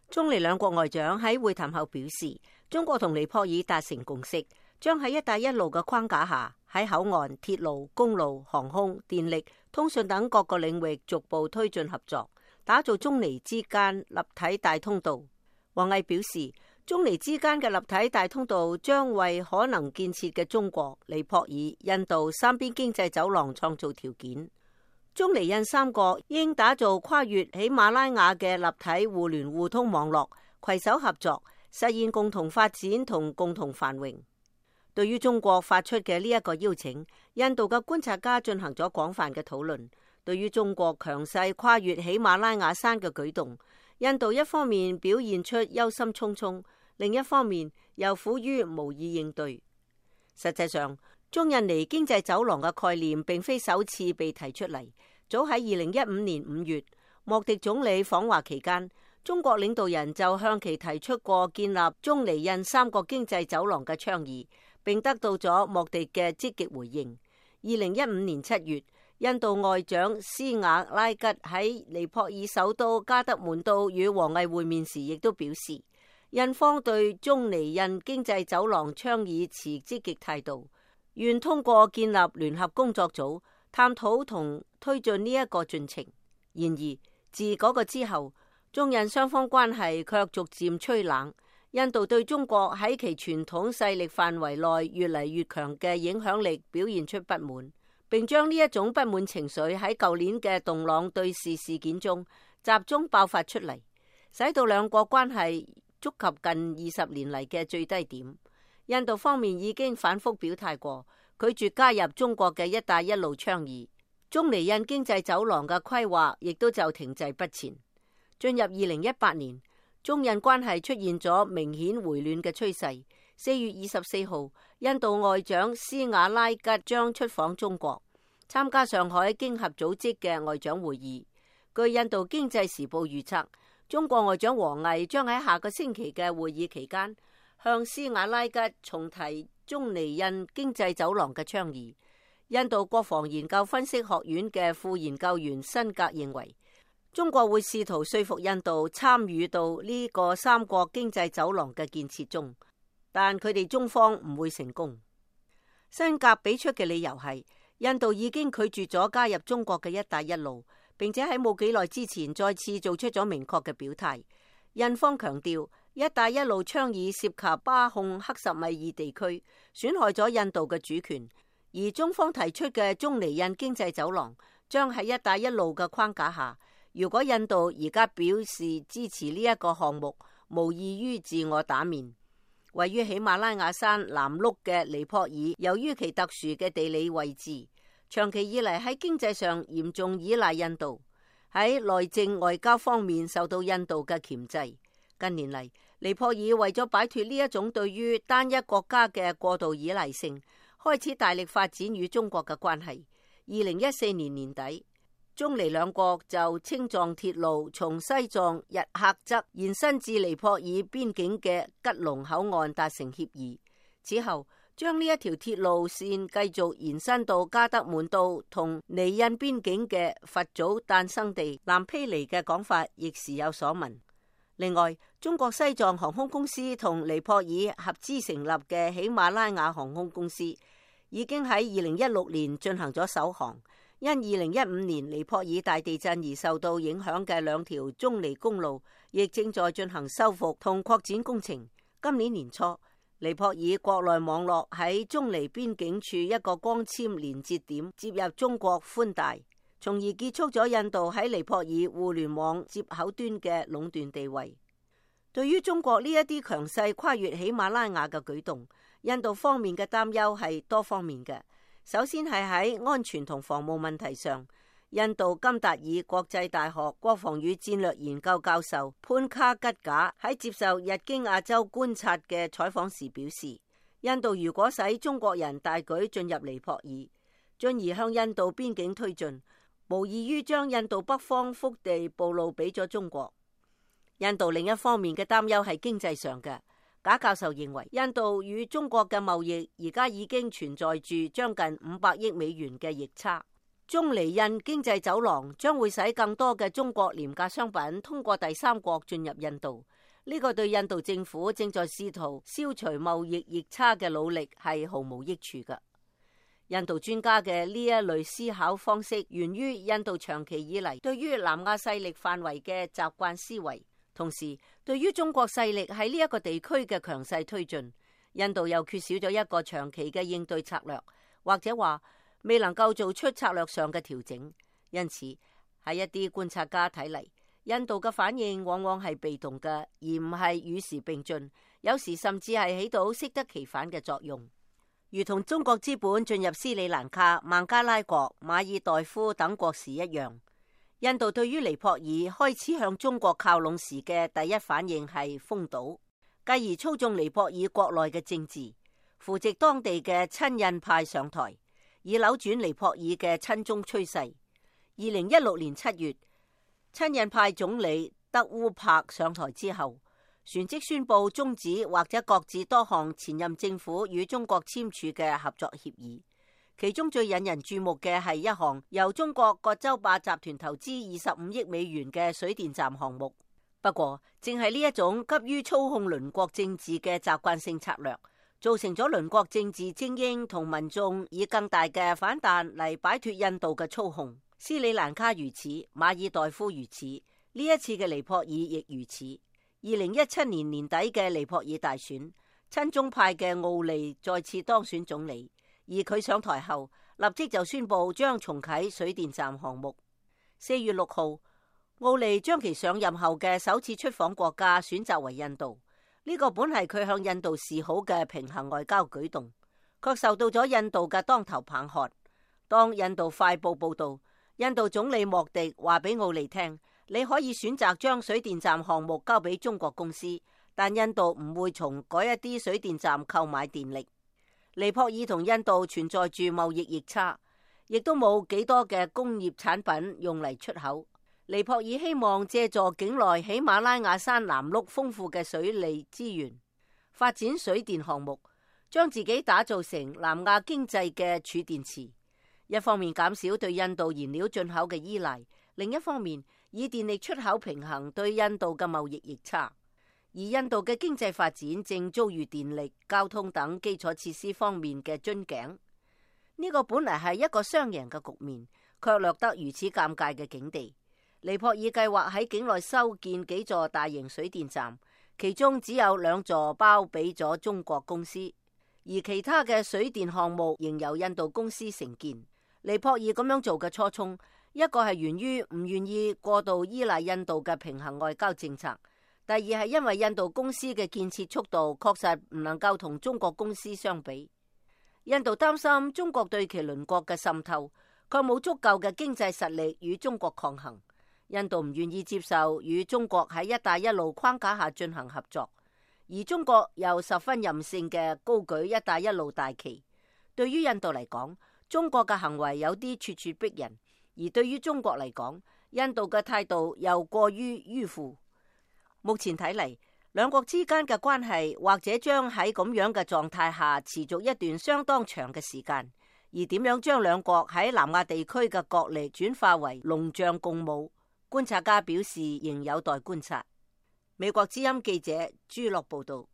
中尼兩國外長喺會談後表示，中國同尼泊爾達成共識，將喺一帶一路嘅框架下，喺口岸、鐵路、公路、航空、電力、通訊等各個領域逐步推進合作，打造中尼之間立體大通道。王毅表示，中尼之間嘅立體大通道將為可能建設嘅中國、尼泊爾、印度三邊經濟走廊創造條件。中尼印三國應打造跨越喜馬拉雅嘅立體互聯互通網絡，攜手合作，實現共同發展同共同繁榮。對於中國發出嘅呢一個邀請，印度嘅觀察家進行咗廣泛嘅討論。對於中國強勢跨越喜馬拉雅山嘅舉動，印度一方面表現出憂心忡忡，另一方面又苦於無以應對。實際上，中印尼經濟走廊嘅概念並非首次被提出嚟。早喺2015年5月，莫迪總理訪華期間，中國領導人就向其提出過建立中尼印三國經濟走廊嘅倡議，並得到咗莫迪嘅積極回應。2015年7月，印度外長斯瓦拉吉喺尼泊爾首都加德滿都與王毅會面時，亦都表示，印方對中尼印經濟走廊倡議持積極態度，願通過建立聯合工作組，探討同推進呢一個進程。然而，自嗰個之後，中印雙方關係卻逐漸趨冷。印度對中國喺其傳統勢力範圍內越嚟越強嘅影響力表現出不滿，並將呢一種不滿情緒喺舊年嘅洞朗對峙事件中集中爆發出嚟，使到兩國關係觸及近20年嚟嘅最低點。印度方面已經反覆表態過，拒絕加入中國嘅一帶一路倡議，中尼印經濟走廊嘅規劃亦都就停滯不前。進入2018年，中印關係出現咗明顯回暖嘅趨勢。4月24號，印度外長斯瓦拉吉將出訪中國，參加上海經合組織嘅外長會議。據印度經濟時報預測，中國外長王毅將喺下個星期嘅會議期間，向斯瓦拉吉重提中尼印經濟走廊嘅倡議。印度國防研究分析學院嘅副研究員辛格認為，中國會試圖說服印度參與到呢個三國經濟走廊嘅建設中，但佢哋中方唔會成功。辛格俾出嘅理由係，印度已經拒絕咗加入中國嘅一帶一路，並且喺冇幾耐之前再次做出咗明確嘅表態。印方強調，一帶一路倡議涉及巴控克什米爾地區，損害咗印度嘅主權，而中方提出嘅中尼印經濟走廊將喺一帶一路嘅框架下。如果印度而家表示支持呢一個項目，無異於自我打面。位於喜馬拉雅山南麓嘅尼泊爾，由於其特殊嘅地理位置，長期以嚟喺經濟上嚴重依賴印度，喺內政外交方面受到印度嘅鉗制。近年嚟，尼泊爾為咗擺脫呢一種對於單一國家嘅過度依賴性，開始大力發展與中國嘅關係。2014年年底，中尼兩國就青藏鐵路從西藏日喀則延伸至尼泊爾邊境嘅吉隆口岸達成協議。此後，將呢一條鐵路線繼續延伸到加德滿都同尼印邊境嘅佛祖誕生地南毗尼嘅講法亦時有所聞。另外，中國西藏航空公司同尼泊爾合資成立嘅喜馬拉雅航空公司，已經喺2016年進行咗首航。因2015年尼泊爾大地震而受到影響嘅兩條中尼公路，亦正在進行修復同擴展工程。今年年初，尼泊爾國內網絡喺中尼邊境處一個光纖連接點接入中國寬帶，從而結束咗印度喺尼泊爾互聯網接口端嘅壟斷地位。對於中國呢一啲強勢跨越喜馬拉雅嘅舉動，印度方面嘅擔憂係多方面嘅。首先係喺安全同防務問題上，印度金達爾國際大學國防與戰略研究教授潘卡吉賈喺接受日經亞洲觀察嘅採訪時表示，印度如果使中國人大舉進入尼泊爾，進而向印度邊境推進，無異於將印度北方腹地暴露俾咗中國。印度另一方面嘅擔憂係經濟上嘅。賈教授認為，印度與中國嘅貿易而家已經存在住將近500億美元嘅逆差。 中尼印經濟走廊將會使更多嘅中國廉價商品通過第三國進入印度，呢個對印度政府正在試圖消除貿易逆差嘅努力係毫無益處嘅。印度專家嘅呢一類思考方式源於印度長期以嚟對於南亞勢力範圍嘅習慣思維，同時對於中國勢力喺呢一個地區嘅強勢推進，印度又缺少咗一個長期嘅應對策略，或者話未能夠做出策略上嘅調整。因此喺一啲觀察家睇嚟，印度嘅反應往往係被動嘅，而唔係與時並進，有時甚至係起到適得其反嘅作用。如同中國資本進入斯里蘭卡、孟加拉國、馬爾代夫等國時一樣，印度對於尼泊爾開始向中國靠攏時嘅第一反應係封堵，繼而操縱尼泊爾國內嘅政治，扶植當地嘅親印派上台，以扭轉尼泊爾嘅親中趨勢。2016年7月，親印派總理德烏柏上台之後，旋即宣布終止或者擱置多項前任政府與中國簽署嘅合作協議，其中最引人注目嘅係一項由中國葛洲壩集團投資25億美元嘅水電站項目。不過，正係呢一種急於操控鄰國政治嘅習慣性策略，造成咗鄰國政治精英同民眾以更大嘅反彈嚟擺脫印度嘅操控。斯里蘭卡如此，馬爾代夫如此，呢一次嘅尼泊爾亦如此。2017年年底嘅尼泊爾大選，親中派嘅奧利再次當選總理，而佢上台後立即就宣布將重啟水電站項目。4月6號，奧利將其上任後嘅首次出訪國家選擇為印度，呢個本係佢向印度示好嘅平衡外交舉動，卻受到咗印度嘅當頭棒喝。當印度快報報道，印度總理莫迪話俾奧利聽，你可以選擇將水電站項目交俾中國公司，但印度唔會從嗰一啲水電站購買電力。尼泊爾同印度存在住貿易逆差，亦都冇幾多嘅工業產品用嚟出口。尼泊爾希望借助境內喜馬拉雅山南麓豐富嘅水利資源，發展水電項目，將自己打造成南亞經濟嘅儲電池。一方面減少對印度燃料進口嘅依賴，另一方面以電力出口平衡對印度嘅貿易逆差。而印度嘅經濟發展正遭遇電力、交通等基礎設施方面嘅樽頸。呢個本嚟係一個雙贏嘅局面，卻落得如此尷尬嘅境地。尼泊爾計劃喺境內修建幾座大型水電站，其中只有2座包俾咗中國公司，而其他嘅水電項目仍由印度公司承建。尼泊爾咁樣做嘅初衷，一個係源於唔願意過度依賴印度嘅平衡外交政策，第二係因為印度公司嘅建設速度確實唔能夠同中國公司相比。印度擔心中國對其鄰國嘅滲透，卻冇足夠嘅經濟實力與中國抗衡。印度唔願意接受與中國喺一帶一路框架下進行合作，而中國又十分任性嘅高舉一帶一路大旗。對於印度嚟講，中國嘅行為有啲咄咄逼人，而對於中國嚟講，印度嘅態度又過於迂腐。目前睇嚟，兩國之間嘅關係或者將喺咁樣嘅狀態下持續一段相當長嘅時間。而點樣將兩國喺南亞地區嘅角力轉化為龍象共舞，觀察家表示仍有待觀察。美國之音記者朱樂報道。